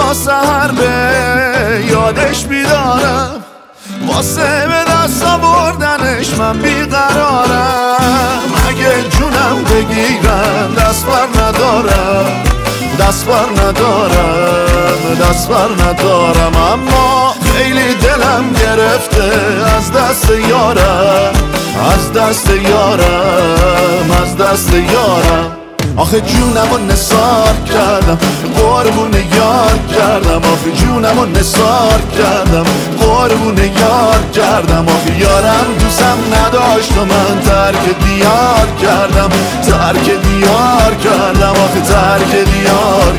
تا سحر به یادش بیدارم، واسه به دست آوردنش من بیقرارم. اگه جونم بگیرم دست بر ندارم، دست بر ندارم، دست بر ندارم. اما خیلی دلم گرفته از دست یارم، از دست یارم، از دست یارم. آخه جونمو نثار کردم، قربون یار کردم. آخه جونمو نثار کردم، قربون یار کردم. آخه یارم دوستم نداشت و من ترک دیار کردم، ترک دیار کردم. آخه ترک دیار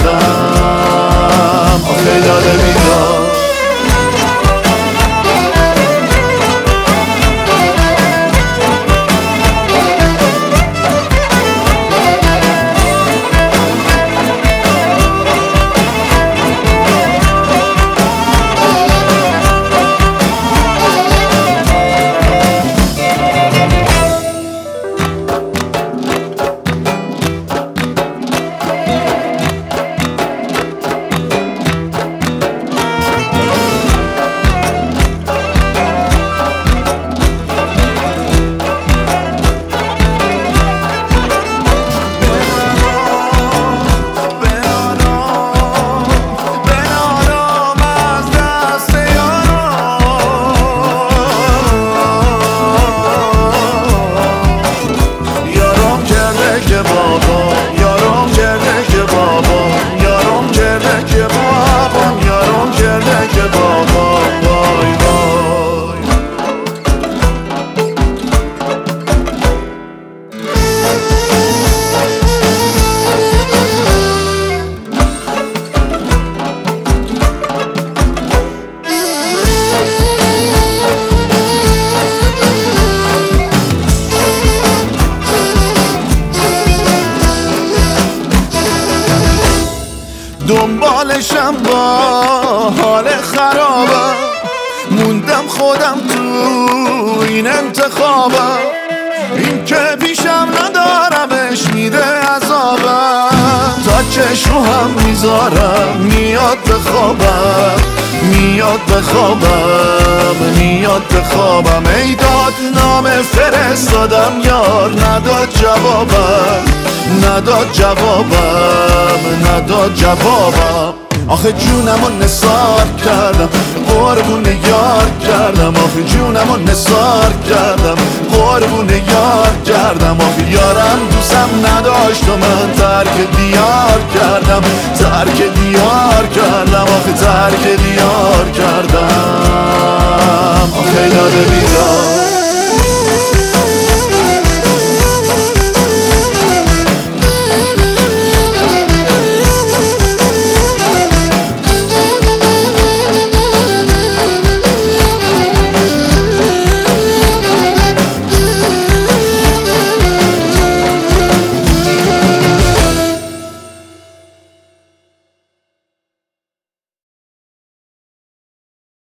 کردم. آخه یاد بیدار دنبالشم با حال خرابم، موندم خودم تو این انتخابم. این که پیشم ندارمش میده عذابم، تا چشم هم میذارم میاد بخوابم، میاد بخوابم، میاد بخوابم. ای داد نام فرستادم یار نداد جوابم، نداد جوابم، نداد جوابم. آخه جونمو نثار کردم، قربون یار کردم. آخه جونمو نثار کردم، قربون یار کردم. آخه یارم دوستم نداشت و من ترک دیار کردم، ترک دیار کردم. آخه ترک دیار کردم.